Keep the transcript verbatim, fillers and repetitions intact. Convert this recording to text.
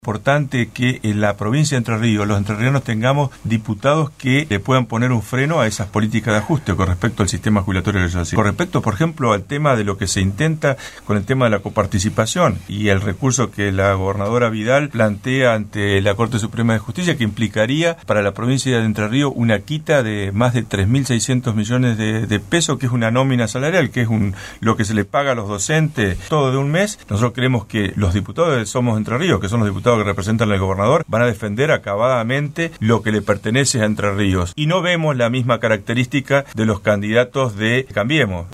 Importante que en la provincia de Entre Ríos, los entrerrianos tengamos diputados que le puedan poner un freno a esas políticas de ajuste con respecto al sistema jubilatorio. Con respecto, por ejemplo, al tema de lo que se intenta con el tema de la coparticipación y el recurso que la gobernadora Vidal plantea ante la Corte Suprema de Justicia, que implicaría para la provincia de Entre Ríos una quita de más de tres mil seiscientos millones de, de pesos, que es una nómina salarial, que es un lo que se le paga a los docentes todo de un mes. Nosotros creemos que los diputados de Somos Entre Ríos, que son los diputados que representan al gobernador, van a defender acabadamente lo que le pertenece a Entre Ríos. Y no vemos la misma característica de los candidatos de Cambiemos.